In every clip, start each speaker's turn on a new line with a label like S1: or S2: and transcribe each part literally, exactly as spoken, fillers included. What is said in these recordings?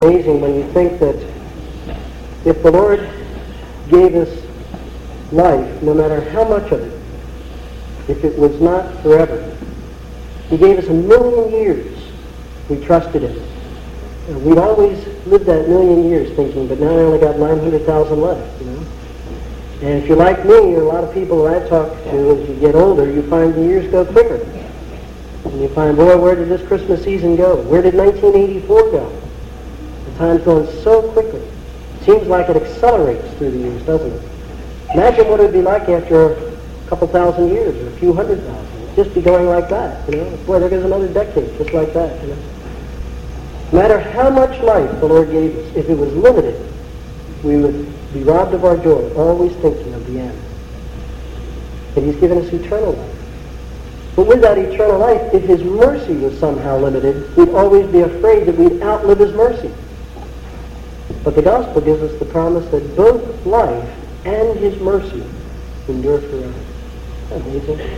S1: Amazing when you think that if the Lord gave us life, no matter how much of it, if it was not forever, He gave us a million years, we trusted Him. And we'd always lived that million years thinking, but now I only got nine hundred thousand left, you know. And if you're like me, or a lot of people that I talk to, as you get older, you find the years go quicker. And you find, boy, where did this Christmas season go? Where did nineteen eighty-four go? Time's going so quickly. Seems like it accelerates through the years, doesn't it? Imagine what it would be like after a couple thousand years or a few hundred thousand. It'd just be going like that, you know. Boy, there goes another decade, just like that, you know. No matter how much life the Lord gave us, if it was limited, we would be robbed of our joy, always thinking of the end. And He's given us eternal life. But with that eternal life, if His mercy was somehow limited, we'd always be afraid that we'd outlive His mercy. But the gospel gives us the promise that both life and His mercy endure forever. Isn't that amazing?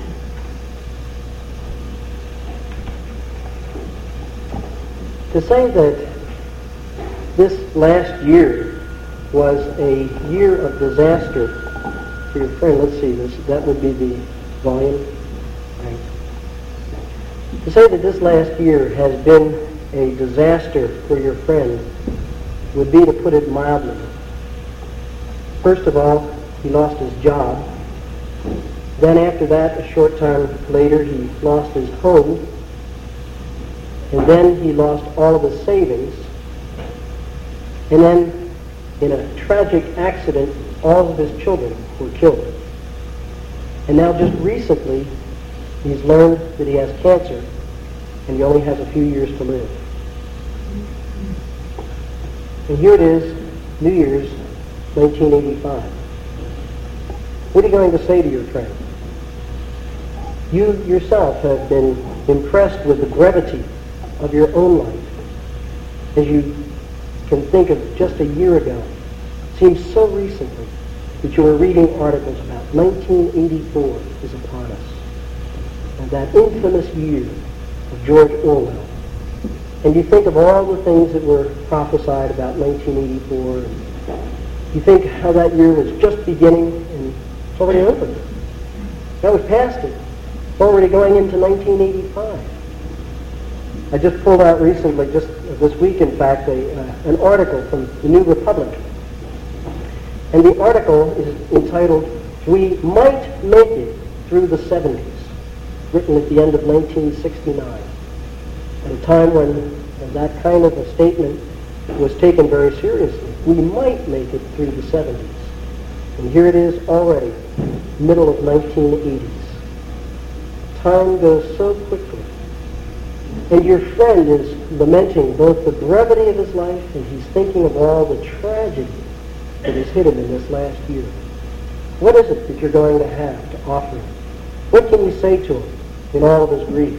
S1: To say that this last year was a year of disaster for your friend, let's see, this that would be the volume. Right. To say that this last year has been a disaster for your friend would be to put it mildly. First of all, he lost his job. Then after that, a short time later, he lost his home. And then he lost all of his savings. And then, in a tragic accident, all of his children were killed. And now just recently, he's learned that he has cancer, and he only has a few years to live. And here it is, New Year's, nineteen eighty-five. What are you going to say to your friend? You yourself have been impressed with the brevity of your own life. As you can think of just a year ago, it seems so recently that you were reading articles about nineteen eighty-four is upon us. And that infamous year of George Orwell. And you think of all the things that were prophesied about nineteen eighty-four, and you think how that year was just beginning, and it's already over. Now we've passed it. It's already going into nineteen eighty-five. I just pulled out recently, just this week in fact, a, uh, an article from the New Republic. And the article is entitled, "We Might Make It Through the seventies, written at the end of nineteen sixty-nine. At a time when that kind of a statement was taken very seriously. We might make it through the seventies. And here it is already, middle of nineteen eighties. Time goes so quickly. And your friend is lamenting both the brevity of his life, and he's thinking of all the tragedy that has hit him in this last year. What is it that you're going to have to offer him? What can you say to him in all of his grief?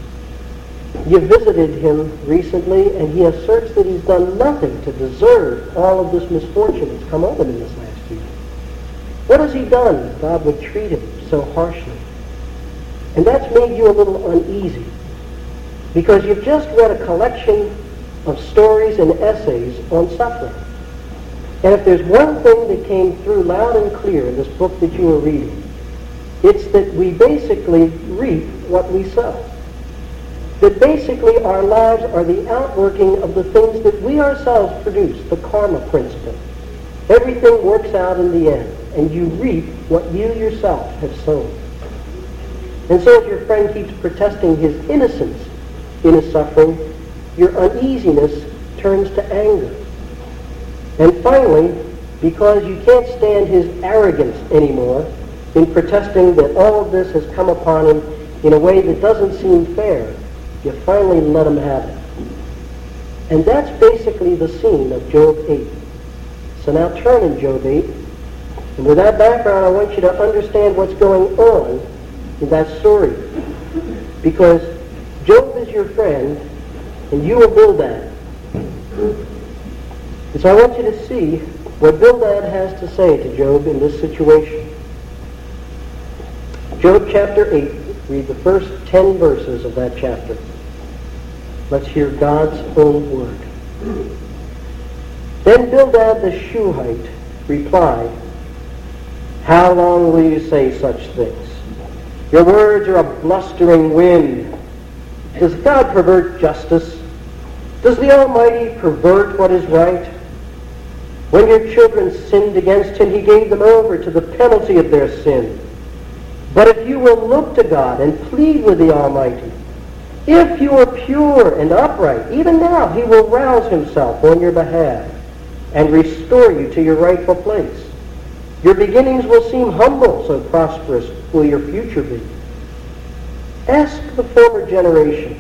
S1: You visited him recently, and he asserts that he's done nothing to deserve all of this misfortune that's come over him in this last year. What has he done that God would treat him so harshly? And that's made you a little uneasy, because you've just read a collection of stories and essays on suffering. And if there's one thing that came through loud and clear in this book that you were reading, it's that we basically reap what we sow. That basically our lives are the outworking of the things that we ourselves produce, the karma principle. Everything works out in the end, and you reap what you yourself have sown. And so if your friend keeps protesting his innocence in his suffering, your uneasiness turns to anger. And finally, because you can't stand his arrogance anymore in protesting that all of this has come upon him in a way that doesn't seem fair, you finally let him have it. And that's basically the scene of Job eight. So now turn in Job eight, and with that background, I want you to understand what's going on in that story. Because Job is your friend, and you are Bildad. And so I want you to see what Bildad has to say to Job in this situation. Job chapter eight, read the first ten verses of that chapter. Let's hear God's own word. Then Bildad the Shuhite replied, "How long will you say such things? Your words are a blustering wind. Does God pervert justice? Does the Almighty pervert what is right? When your children sinned against him, he gave them over to the penalty of their sin. But if you will look to God and plead with the Almighty, if you are pure and upright, even now he will rouse himself on your behalf and restore you to your rightful place. Your beginnings will seem humble, so prosperous will your future be. Ask the former generations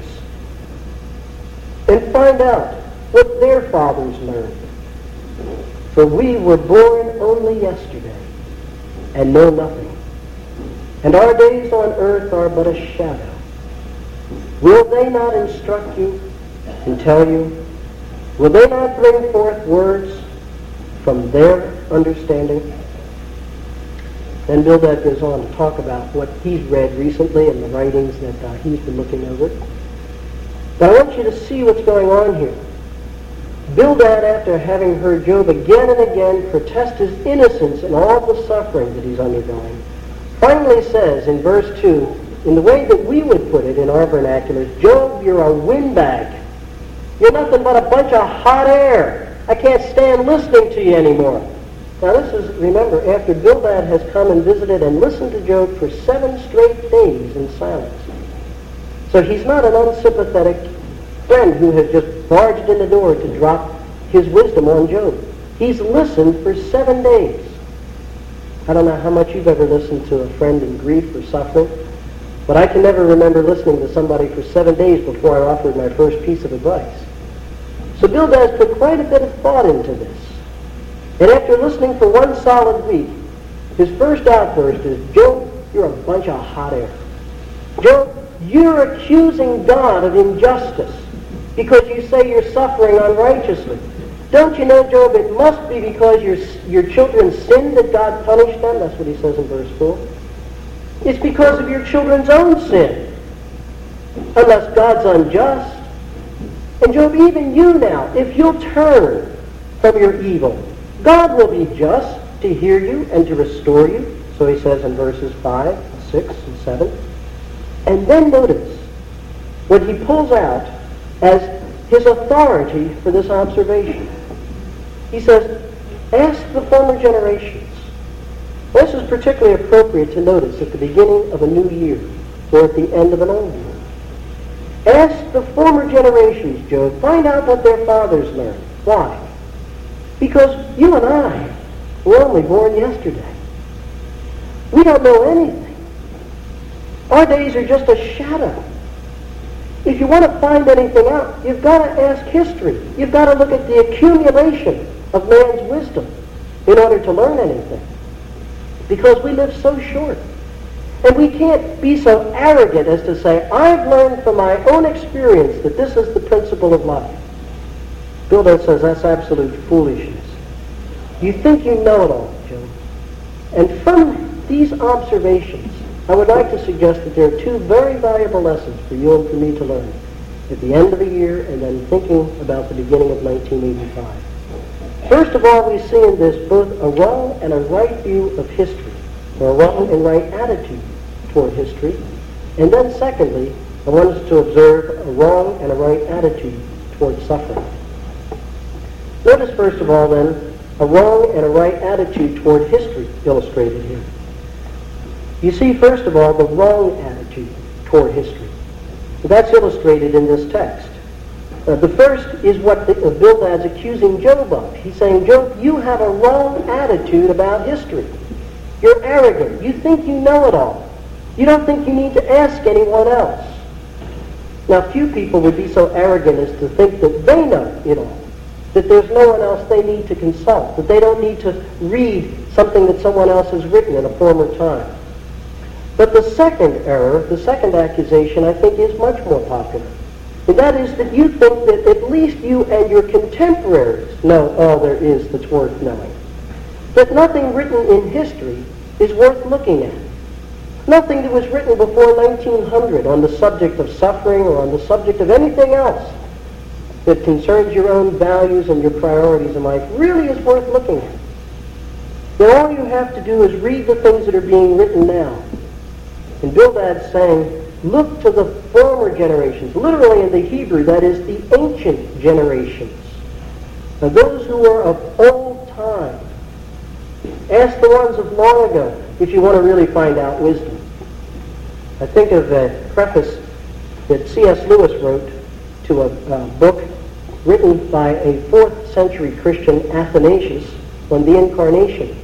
S1: and find out what their fathers learned. For we were born only yesterday and know nothing, and our days on earth are but a shadow. Will they not instruct you and tell you? Will they not bring forth words from their understanding?" Then Bildad goes on to talk about what he's read recently and the writings that uh, he's been looking over. But I want you to see what's going on here. Bildad, after having heard Job again and again protest his innocence in all the suffering that he's undergoing, finally says in verse two, in the way that we would put it in our vernacular, "Job, you're a windbag. You're nothing but a bunch of hot air. I can't stand listening to you anymore." Now this is, remember, after Bildad has come and visited and listened to Job for seven straight days in silence. So he's not an unsympathetic friend who has just barged in the door to drop his wisdom on Job. He's listened for seven days. I don't know how much you've ever listened to a friend in grief or suffering, but I can never remember listening to somebody for seven days before I offered my first piece of advice. So Bildad put quite a bit of thought into this. And after listening for one solid week, his first outburst is, "Job, you're a bunch of hot air. Job, you're accusing God of injustice because you say you're suffering unrighteously. Don't you know, Job, it must be because your, your children sinned that God punished them?" That's what he says in verse four. "It's because of your children's own sin, unless God's unjust. And Job, even you now, if you'll turn from your evil, God will be just to hear you and to restore you." So he says in verses five, six, and seven. And then notice what he pulls out as his authority for this observation. He says, "Ask the former generations." This is particularly appropriate to notice at the beginning of a new year or at the end of an old year. Ask the former generations, Job. Find out what their fathers learned. Why? Because you and I were only born yesterday. We don't know anything. Our days are just a shadow. If you want to find anything out, you've got to ask history. You've got to look at the accumulation of man's wisdom in order to learn anything. Because we live so short. And we can't be so arrogant as to say, "I've learned from my own experience that this is the principle of life." Bildad says that's absolute foolishness. You think you know it all, Job. And from these observations, I would like to suggest that there are two very valuable lessons for you and for me to learn at the end of the year and then thinking about the beginning of nineteen eighty-five. First of all, we see in this both a wrong and a right view of history, or a wrong and right attitude toward history. And then secondly, I want us to observe a wrong and a right attitude toward suffering. Notice first of all then, a wrong and a right attitude toward history illustrated here. You see first of all the wrong attitude toward history. That's illustrated in this text. Uh, the first is what the, uh, Bildad's accusing Job of. He's saying, "Job, you have a wrong attitude about history. You're arrogant. You think you know it all. You don't think you need to ask anyone else." Now, few people would be so arrogant as to think that they know it all, that there's no one else they need to consult, that they don't need to read something that someone else has written in a former time. But the second error, the second accusation, I think is much more popular. And that is that you think that at least you and your contemporaries know all there is that's worth knowing. That nothing written in history is worth looking at. Nothing that was written before nineteen hundred on the subject of suffering or on the subject of anything else that concerns your own values and your priorities in life really is worth looking at. Then all you have to do is read the things that are being written now. And Bildad's saying, look to the former generations. Literally in the Hebrew, that is the ancient generations. Now those who are of old time. Ask the ones of long ago if you want to really find out wisdom. I think of a preface that C S Lewis wrote to a uh, book written by a fourth century Christian, Athanasius, on the Incarnation.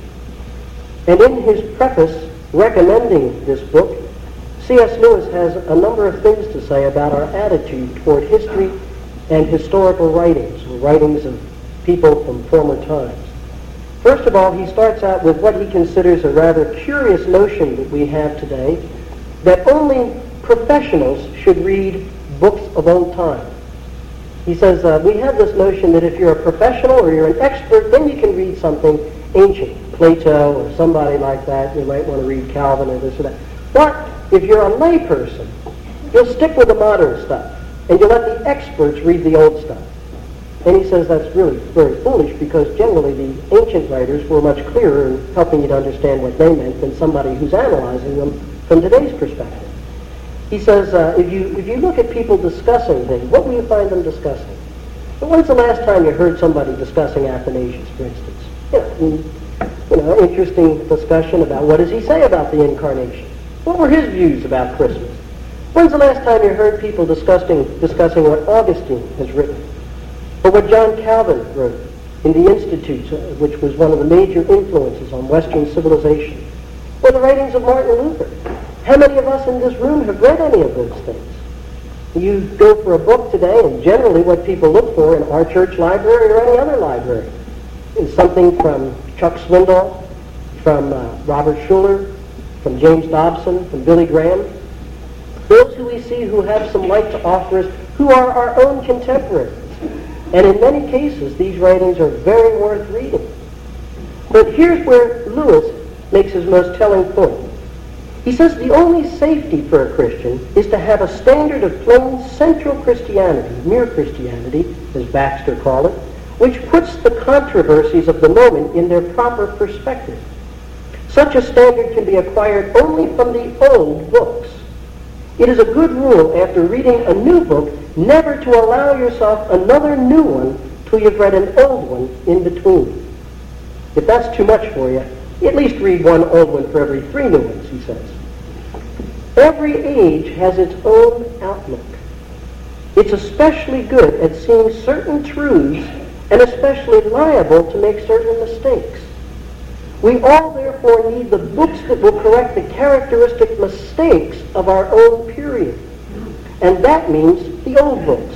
S1: And in his preface recommending this book, C S Lewis has a number of things to say about our attitude toward history and historical writings, or writings of people from former times. First of all, he starts out with what he considers a rather curious notion that we have today, that only professionals should read books of old time. He says, uh, we have this notion that if you're a professional or you're an expert, then you can read something ancient, Plato or somebody like that. You might want to read Calvin or this or that. But if you're a layperson, you'll stick with the modern stuff, and you'll let the experts read the old stuff. And he says that's really very foolish, because generally the ancient writers were much clearer in helping you to understand what they meant than somebody who's analyzing them from today's perspective. He says, uh, if you if you look at people discussing things, what will you find them discussing? Well, when's the last time you heard somebody discussing Athanasius, for instance? You know, and, you know, interesting discussion about what does he say about the Incarnation? What were his views about Christmas? When's the last time you heard people discussing discussing what Augustine has written? Or what John Calvin wrote in the Institutes, uh, which was one of the major influences on Western civilization? Or the writings of Martin Luther? How many of us in this room have read any of those things? You go for a book today, and generally what people look for in our church library or any other library is something from Chuck Swindoll, from uh, Robert Schuller, from James Dobson, from Billy Graham. Those who we see who have some light to offer us, who are our own contemporaries. And in many cases, these writings are very worth reading. But here's where Lewis makes his most telling point. He says the only safety for a Christian is to have a standard of plain central Christianity, mere Christianity, as Baxter called it, which puts the controversies of the moment in their proper perspective. Such a standard can be acquired only from the old books. It is a good rule after reading a new book never to allow yourself another new one till you've read an old one in between. If that's too much for you, at least read one old one for every three new ones, he says. Every age has its own outlook. It's especially good at seeing certain truths and especially liable to make certain mistakes. We all therefore need the books that will correct the characteristic mistakes of our own period. And that means the old books.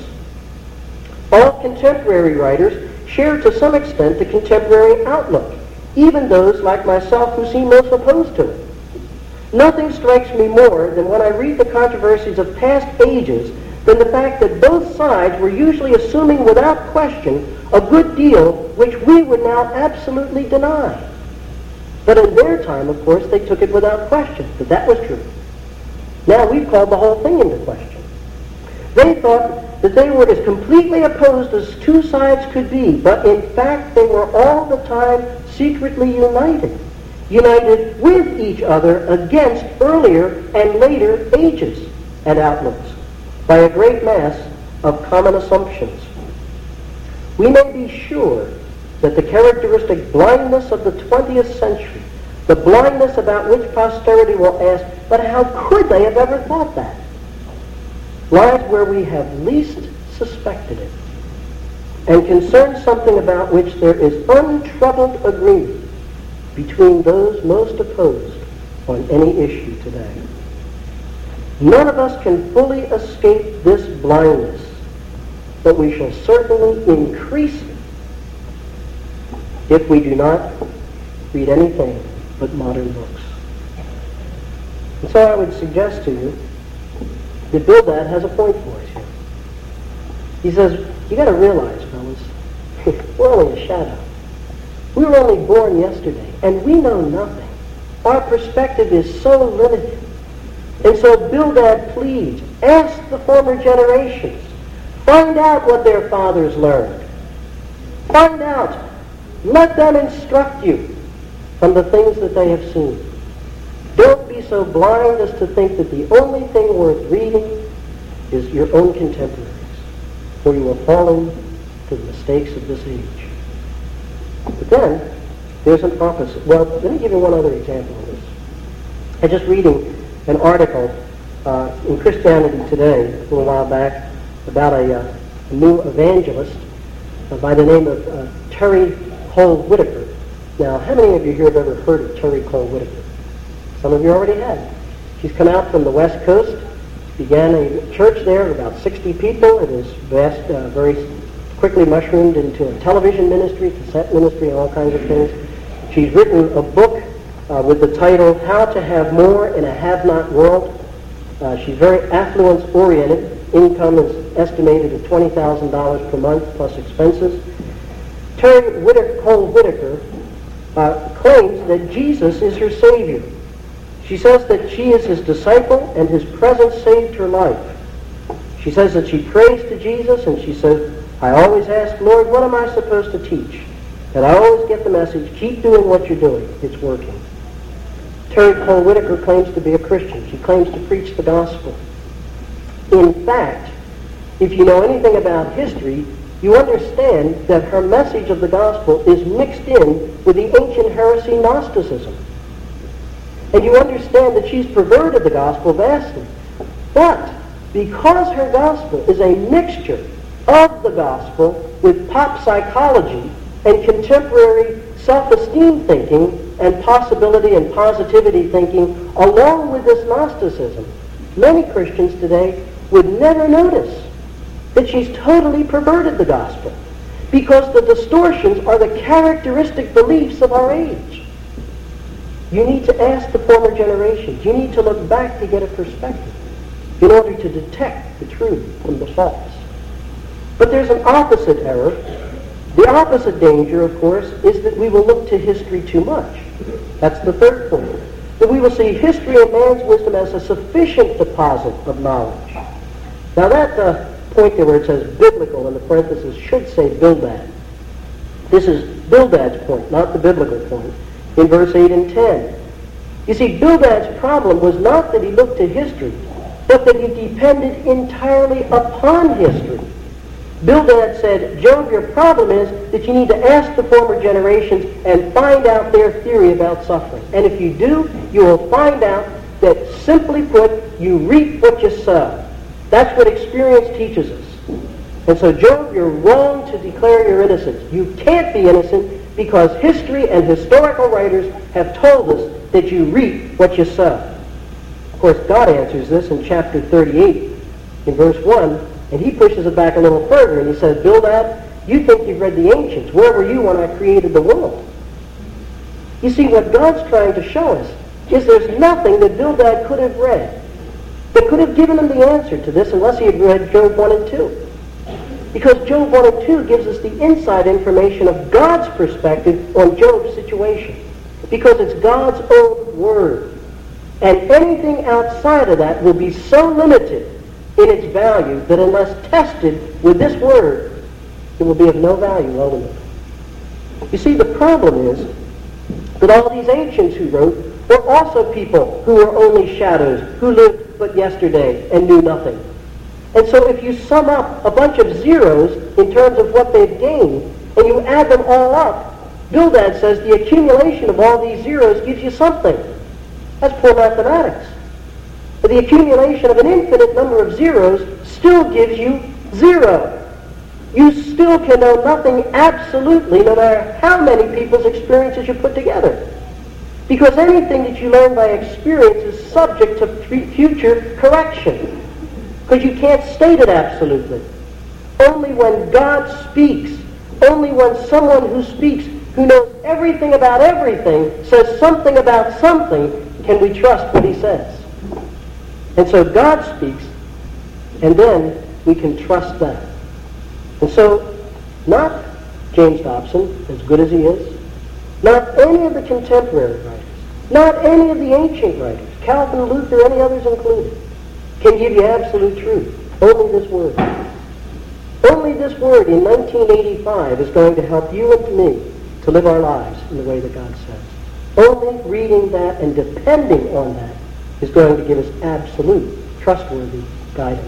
S1: All contemporary writers share to some extent the contemporary outlook, even those like myself who seem most opposed to it. Nothing strikes me more than when I read the controversies of past ages than the fact that both sides were usually assuming without question a good deal which we would now absolutely deny. But in their time, of course, they took it without question, that that was true. Now we've called the whole thing into question. They thought that they were as completely opposed as two sides could be, but in fact they were all the time secretly united. United with each other against earlier and later ages and outlooks by a great mass of common assumptions. We may be sure that the characteristic blindness of the twentieth century, the blindness about which posterity will ask, but how could they have ever thought that, lies where we have least suspected it, and concerns something about which there is untroubled agreement between those most opposed on any issue today. None of us can fully escape this blindness, but we shall certainly increase it if we do not read anything but modern books. And so I would suggest to you that Bildad has a point for us here. He says, you got to realize, fellas, we're only a shadow. We were only born yesterday, and we know nothing. Our perspective is so limited. And so Bildad pleads, ask the former generations. Find out what their fathers learned. Find out. Let them instruct you from the things that they have seen. Don't be so blind as to think that the only thing worth reading is your own contemporaries, for you are falling to the mistakes of this age. But then, there's an opposite. Well, let me give you one other example of this. I was just reading an article uh, in Christianity Today a little while back about a, uh, a new evangelist uh, by the name of uh, Terry Cole Whitaker. Now, how many of you here have ever heard of Terry Cole Whitaker? Some of you already have. She's come out from the West Coast, began a church there of about sixty people. It has vast, uh, very quickly mushroomed into a television ministry, cassette ministry, and all kinds of things. She's written a book uh, with the title, How to Have More in a Have-Not World. Uh, she's very affluence-oriented. Income is estimated at twenty thousand dollars per month plus expenses. Terry Whitaker, Cole Whitaker uh, claims that Jesus is her Savior. She says that she is his disciple and his presence saved her life. She says that she prays to Jesus and she says, I always ask, Lord, what am I supposed to teach? And I always get the message, keep doing what you're doing. It's working. Terry Cole Whitaker claims to be a Christian. She claims to preach the gospel. In fact, if you know anything about history, you understand that her message of the gospel is mixed in with the ancient heresy Gnosticism. And you understand that she's perverted the gospel vastly. But because her gospel is a mixture of the gospel with pop psychology and contemporary self-esteem thinking and possibility and positivity thinking, along with this Gnosticism, many Christians today would never notice that she's totally perverted the gospel, because the distortions are the characteristic beliefs of our age. You need to ask the former generations. You need to look back to get a perspective in order to detect the truth from the false. But there's an opposite error. The opposite danger, of course, is that we will look to history too much. That's the third point. That we will see history and man's wisdom as a sufficient deposit of knowledge. Now that uh, point there where it says biblical in the parenthesis should say Bildad. This is Bildad's point, not the biblical point, in verse eight and ten. You see, Bildad's problem was not that he looked to history, but that he depended entirely upon history. Bildad said, Job, your problem is that you need to ask the former generations and find out their theory about suffering. And if you do, you will find out that, simply put, you reap what you sow. That's what experience teaches us. And so, Job, you're wrong to declare your innocence. You can't be innocent because history and historical writers have told us that you reap what you sow. Of course, God answers this in chapter thirty-eight, in verse one, and he pushes it back a little further, and he says, Bildad, you think you've read the ancients. Where were you when I created the world? You see, what God's trying to show us is there's nothing that Bildad could have read that could have given him the answer to this unless he had read Job one and two. Because Job one and two gives us the inside information of God's perspective on Job's situation. Because it's God's own word. And anything outside of that will be so limited in its value that unless tested with this word, it will be of no value ultimately. You see, the problem is that all these ancients who wrote were also people who were only shadows, who lived but yesterday and knew nothing. And so if you sum up a bunch of zeros in terms of what they've gained, and you add them all up, Bildad says the accumulation of all these zeros gives you something. That's poor mathematics. But the accumulation of an infinite number of zeros still gives you zero. You still can know nothing absolutely, no matter how many people's experiences you put together. Because anything that you learn by experience is subject to f- future correction. Because you can't state it absolutely. Only when God speaks, only when someone who speaks, who knows everything about everything, says something about something, can we trust what he says. And so God speaks, and then we can trust that. And so, not James Dobson, as good as he is, not any of the contemporary writers, not any of the ancient writers, Calvin, Luther, any others included, can give you absolute truth. Only this word. Only this word in nineteen eighty-five is going to help you and me to live our lives in the way that God says. Only reading that and depending on that is going to give us absolute, trustworthy guidance.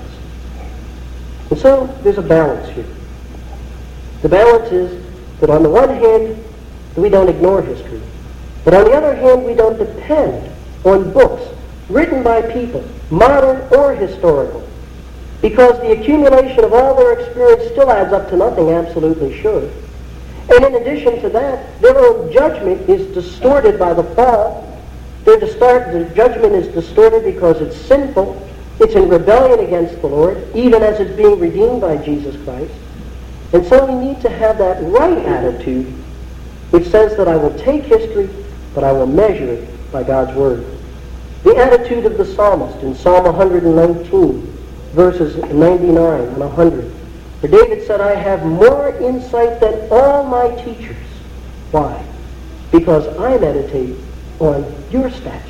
S1: And so there's a balance here. The balance is that on the one hand, we don't ignore history. But on the other hand, we don't depend on books written by people, modern or historical, because the accumulation of all their experience still adds up to nothing absolutely sure. And in addition to that, their own judgment is distorted by the fall. Their, distort, their judgment is distorted because it's sinful. It's in rebellion against the Lord, even as it's being redeemed by Jesus Christ. And so we need to have that right attitude, which says that I will take history, but I will measure it by God's Word. The attitude of the psalmist in Psalm one nineteen, verses ninety-nine and one hundred. For David said, I have more insight than all my teachers. Why? Because I meditate on your statutes.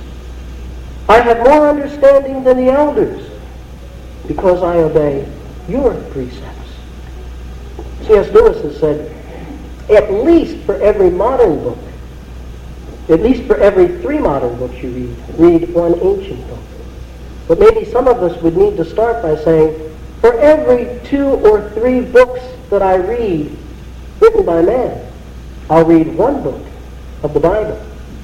S1: I have more understanding than the elders, because I obey your precepts. C S Lewis has said, at least for every modern book, at least for every three modern books you read, read one ancient book. But maybe some of us would need to start by saying, for every two or three books that I read written by man, I'll read one book of the Bible.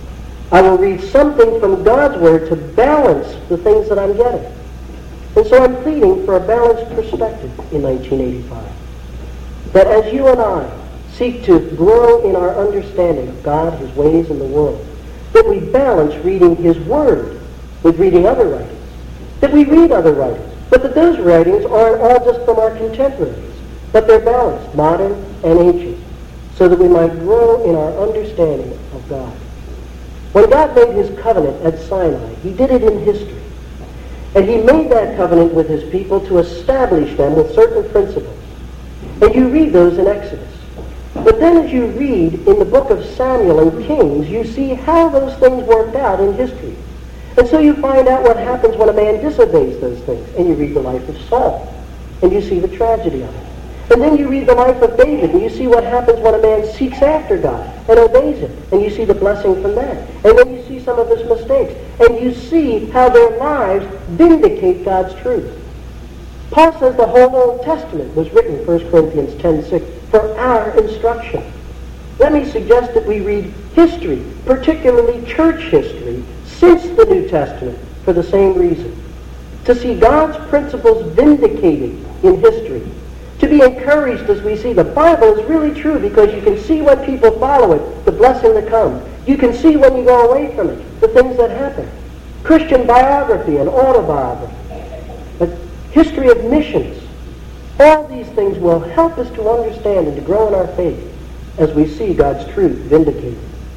S1: I will read something from God's Word to balance the things that I'm getting. And so I'm pleading for a balanced perspective in nineteen eighty-five. That as you and I seek to grow in our understanding of God, His ways, and the world, that we balance reading His Word with reading other writings. That we read other writings, but that those writings aren't all just from our contemporaries, but they're balanced, modern and ancient, so that we might grow in our understanding of God. When God made His covenant at Sinai, He did it in history. And He made that covenant with His people to establish them with certain principles. And you read those in Exodus. But then as you read in the book of Samuel and Kings, you see how those things worked out in history. And so you find out what happens when a man disobeys those things. And you read the life of Saul, and you see the tragedy of it. And then you read the life of David, and you see what happens when a man seeks after God and obeys Him. And you see the blessing from that. And then you see some of his mistakes. And you see how their lives vindicate God's truth. Paul says the whole Old Testament was written, First Corinthians ten six, for our instruction. Let me suggest that we read history, particularly church history, since the New Testament, for the same reason. To see God's principles vindicated in history. To be encouraged as we see the Bible is really true, because you can see when people follow it, the blessing that comes. You can see when you go away from it, the things that happen. Christian biography and autobiography. But history of missions. All these things will help us to understand and to grow in our faith as we see God's truth vindicated.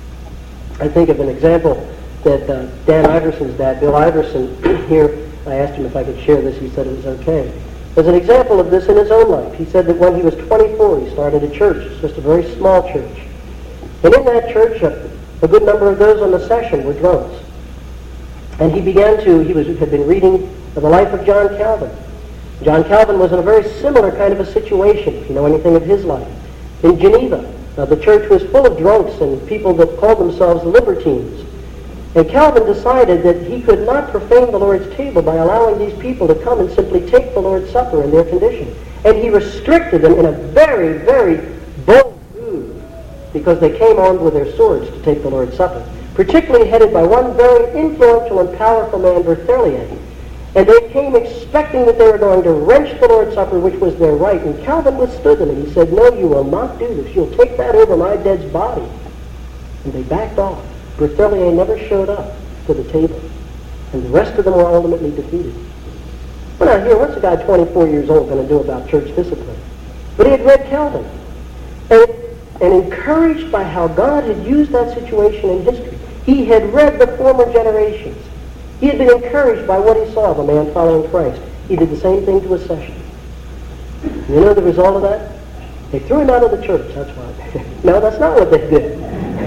S1: I think of an example that uh, Dan Iverson's dad, Bill Iverson, here, I asked him if I could share this. He said it was okay. As an example of this in his own life, he said that when he was twenty-four, he started a church, just a very small church. And in that church, a, a good number of those on the session were drunks. And he began to, he was had been reading the life of John Calvin. John Calvin was in a very similar kind of a situation, if you know anything of his life. In Geneva, uh, the church was full of drunks and people that called themselves libertines. And Calvin decided that he could not profane the Lord's table by allowing these people to come and simply take the Lord's Supper in their condition. And he restricted them in a very, very bold move, because they came armed with their swords to take the Lord's Supper, particularly headed by one very influential and powerful man, Berthelier. And they came expecting that they were going to wrench the Lord's Supper, which was their right. And Calvin withstood them, and he said, no, you will not do this. You'll take that over my dead's body. And they backed off. Berthelier never showed up to the table, and the rest of them were ultimately defeated. Well, now here, what's a guy twenty-four years old going to do about church discipline? But he had read Calvin, and, and encouraged by how God had used that situation in history. He had read the former generations. He had been encouraged by what he saw of a man following Christ. He did the same thing to a session. You know the result of that? They threw him out of the church, that's why. No, that's not what they did.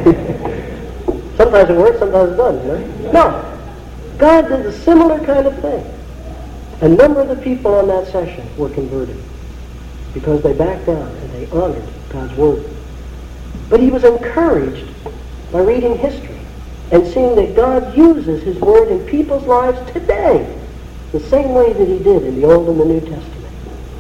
S1: Sometimes it works, sometimes it doesn't, you know? No. God did a similar kind of thing. A number of the people on that session were converted because they backed down and they honored God's word. But he was encouraged by reading history and seeing that God uses his word in people's lives today the same way that he did in the Old and the New Testament.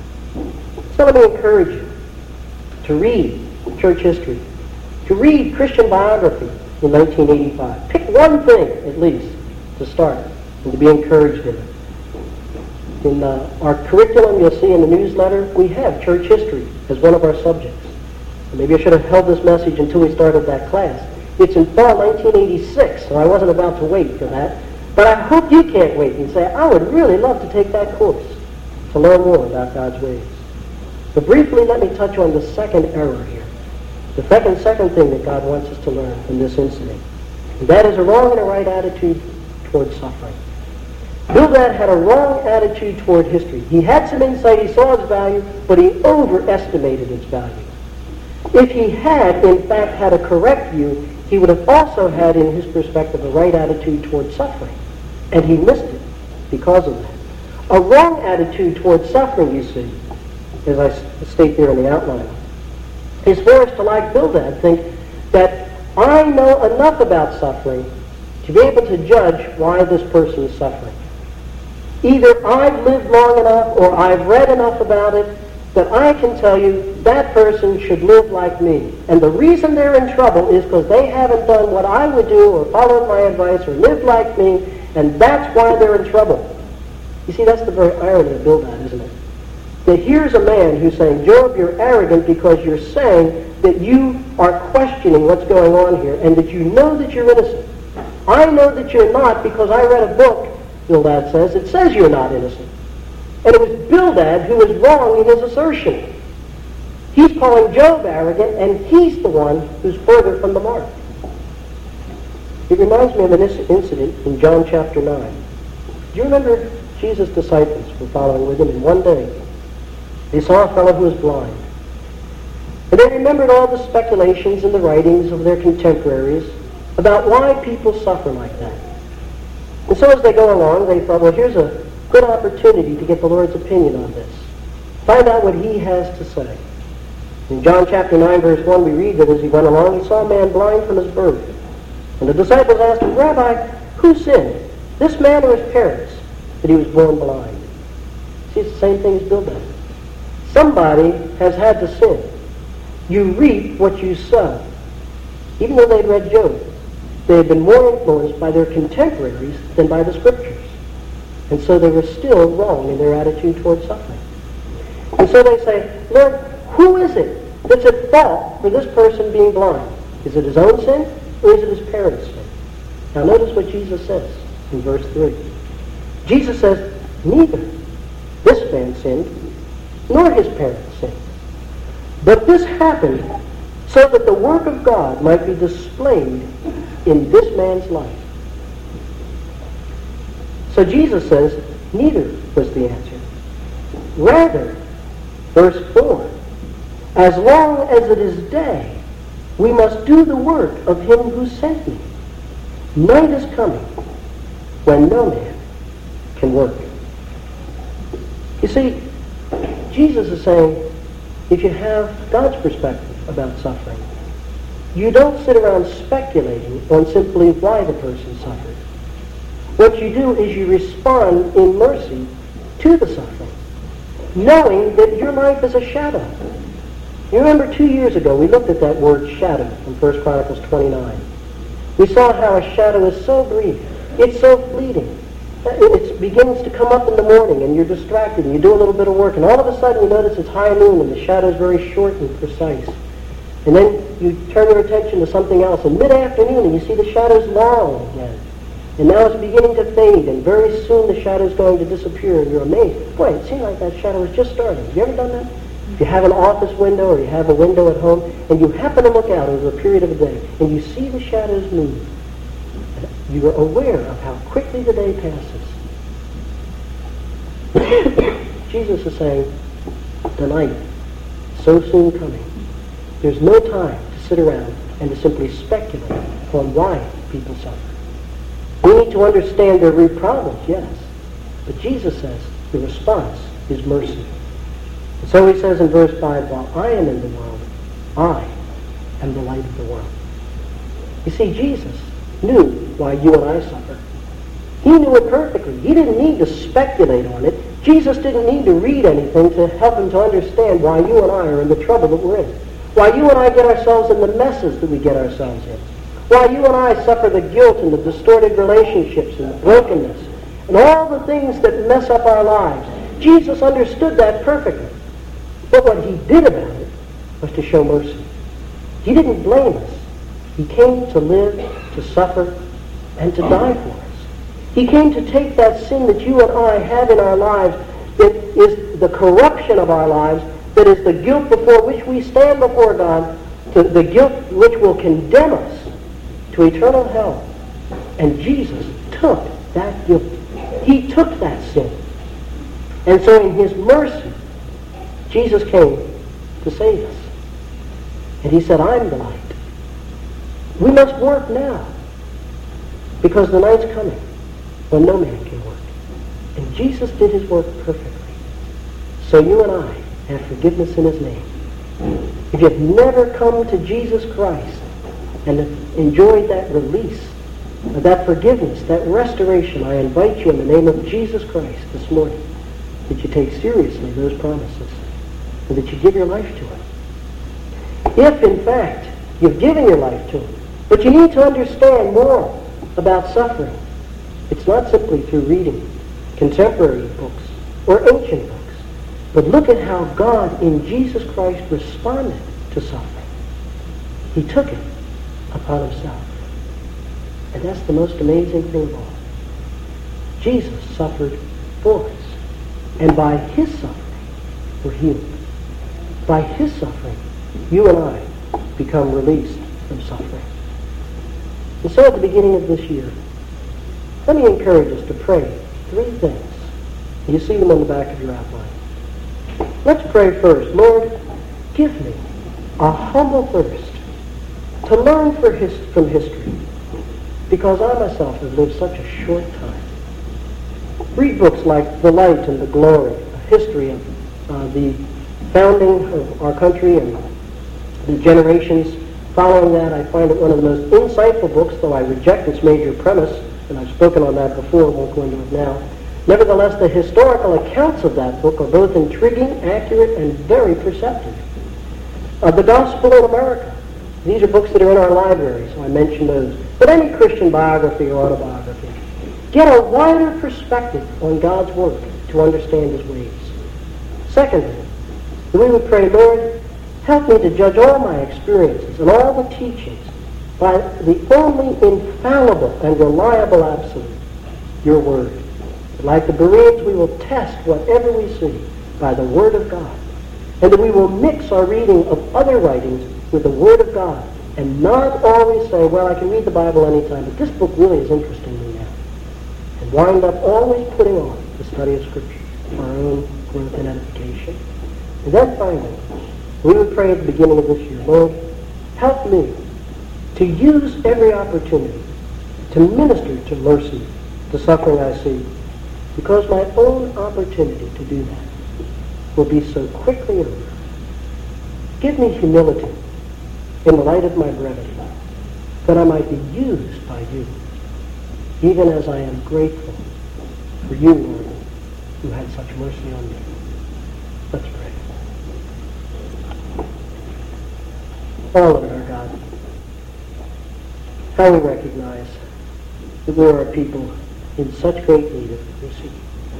S1: So let me encourage you to read church history, to read Christian biography in nineteen eighty-five. Pick one thing, at least, to start and to be encouraged in it. In uh, our curriculum, you'll see in the newsletter, we have church history as one of our subjects. And maybe I should have held this message until we started that class. It's in fall nineteen eighty-six, so I wasn't about to wait for that. But I hope you can't wait and say, I would really love to take that course to learn more about God's ways. But briefly, let me touch on the second error here. The second, second thing that God wants us to learn from this incident. And that is a wrong and a right attitude toward suffering. Bildad had a wrong attitude toward history. He had some insight, he saw its value, but he overestimated its value. If he had, in fact, had a correct view, he would have also had, in his perspective, a right attitude toward suffering. And he missed it because of that. A wrong attitude toward suffering, you see, as I state there in the outline, is for us to, like Bildad, think that I know enough about suffering to be able to judge why this person is suffering. Either I've lived long enough or I've read enough about it that I can tell you that person should live like me. And the reason they're in trouble is because they haven't done what I would do or followed my advice or lived like me, and that's why they're in trouble. You see, that's the very irony of Bildad, isn't it? That here's a man who's saying, Job, you're arrogant because you're saying that you are questioning what's going on here and that you know that you're innocent. I know that you're not because I read a book, Bildad says, it says you're not innocent. And it was Bildad who was wrong in his assertion. He's calling Job arrogant, and he's the one who's further from the mark. It reminds me of an incident in John chapter nine. Do you remember Jesus' disciples were following with him, and one day they saw a fellow who was blind. And they remembered all the speculations in the writings of their contemporaries about why people suffer like that. And so as they go along, they thought, well, here's a good opportunity to get the Lord's opinion on this. Find out what he has to say. In John chapter nine, verse one, we read that as he went along, he saw a man blind from his birth. And the disciples asked him, Rabbi, who sinned, this man or his parents, that he was born blind? See, it's the same thing as Bildad. Somebody has had to sin. You reap what you sow. Even though they'd read Job, they had been more influenced by their contemporaries than by the Scriptures. And so they were still wrong in their attitude toward suffering. And so they say, Lord, who is it that's at fault for this person being blind? Is it his own sin or is it his parents' sin? Now notice what Jesus says in verse three. Jesus says, neither this man sinned nor his parents sinned. But this happened so that the work of God might be displayed in this man's life. So Jesus says, neither was the answer. Rather, verse four, as long as it is day, we must do the work of him who sent me. Night is coming when no man can work. You see, Jesus is saying, if you have God's perspective about suffering, you don't sit around speculating on simply why the person suffered. What you do is you respond in mercy to the suffering, knowing that your life is a shadow. You remember two years ago we looked at that word shadow in First Chronicles twenty-nine. We saw how a shadow is so brief, it's so fleeting. It begins to come up in the morning and you're distracted and you do a little bit of work and all of a sudden you notice it's high noon and the shadow is very short and precise. And then you turn your attention to something else in mid-afternoon and you see the shadow's long again. And now it's beginning to fade and very soon the shadow's going to disappear and you're amazed. Boy, it seemed like that shadow was just starting. Have you ever done that? If you have an office window or you have a window at home and you happen to look out over a period of a day and you see the shadows move, you are aware of how quickly the day passes. Jesus is saying, the night, so soon coming. There's no time to sit around and to simply speculate on why people suffer. We need to understand their root problems, yes. But Jesus says the response is mercy. So he says in verse five, while I am in the world, I am the light of the world. You see, Jesus knew why you and I suffer. He knew it perfectly. He didn't need to speculate on it. Jesus didn't need to read anything to help him to understand why you and I are in the trouble that we're in. Why you and I get ourselves in the messes that we get ourselves in. Why you and I suffer the guilt and the distorted relationships and the brokenness and all the things that mess up our lives. Jesus understood that perfectly. But what he did about it was to show mercy. He didn't blame us. He came to live, to suffer, and to die for us. He came to take that sin that you and I have in our lives, that is the corruption of our lives, that is the guilt before which we stand before God, to the guilt which will condemn us to eternal hell. And Jesus took that guilt. He took that sin. And so in his mercy, Jesus came to save us. And he said, I'm the light. We must work now, because the night's coming when no man can work. And Jesus did his work perfectly. So you and I have forgiveness in his name. If you've never come to Jesus Christ and enjoyed that release, that forgiveness, that restoration, I invite you in the name of Jesus Christ this morning that you take seriously those promises and that you give your life to him. If, in fact, you've given your life to him, but you need to understand more about suffering, it's not simply through reading contemporary books or ancient books, but look at how God in Jesus Christ responded to suffering. He took it upon himself. And that's the most amazing thing of all. Jesus suffered for us. And by his suffering, we're healed. By his suffering, you and I become released from suffering. And so at the beginning of this year, let me encourage us to pray three things. You see them on the back of your outline. Let's pray first. Lord, give me a humble thirst to learn for his, from history, because I myself have lived such a short time. Read books like The Light and the Glory, a history of uh, the founding of our country and the generations following that. I find it one of the most insightful books, though I reject its major premise, and I've spoken on that before, won't go into it now. Nevertheless, the historical accounts of that book are both intriguing, accurate, and very perceptive. Uh, the Gospel in America. These are books that are in our library, so I mention those. But any Christian biography or autobiography. Get a wider perspective on God's work to understand his ways. Secondly, we would pray, Lord, help me to judge all my experiences and all the teachings by the only infallible and reliable absolute, your word. Like the Bereans, we will test whatever we see by the Word of God, and that we will mix our reading of other writings with the Word of God, and not always say, well, I can read the Bible anytime, but this book really is interesting me now, and wind up always putting on the study of Scripture for our own growth and edification. And then finally, we would pray at the beginning of this year, Lord, help me to use every opportunity to minister to mercy, to suffering I see, because my own opportunity to do that will be so quickly over. Give me humility in the light of my brevity, that I might be used by you, even as I am grateful for you, Lord, who had such mercy on me. Let's pray. Oh, Lord our God, how we recognize that we are a people in such great need of mercy.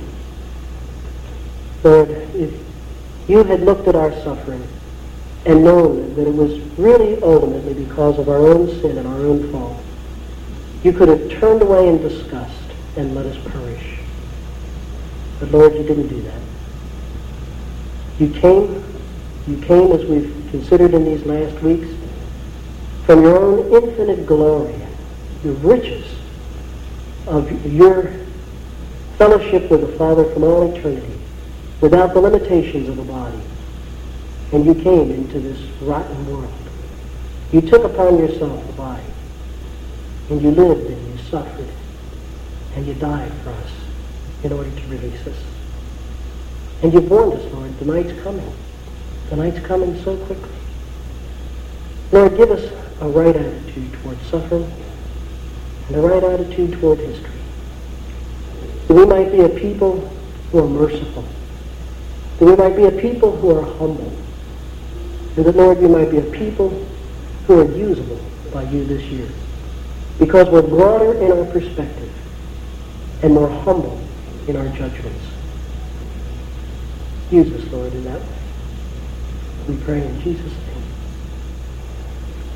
S1: Lord, if you had looked at our suffering and known that it was really ultimately because of our own sin and our own fault, you could have turned away in disgust and let us perish. But Lord, you didn't do that. You came, you came as we've considered in these last weeks, from your own infinite glory, the riches of your fellowship with the Father from all eternity, without the limitations of a body. And you came into this rotten world. You took upon yourself the body, and you lived and you suffered, and you died for us in order to release us. And you've warned us, Lord, the night's coming. The night's coming so quickly. Lord, give us a right attitude toward suffering and a right attitude toward history. That we might be a people who are merciful. That we might be a people who are humble. And that, Lord, we might be a people who are usable by you this year. Because we're broader in our perspective and more humble in our judgments. Use us, Lord, in that way. We pray in Jesus' name.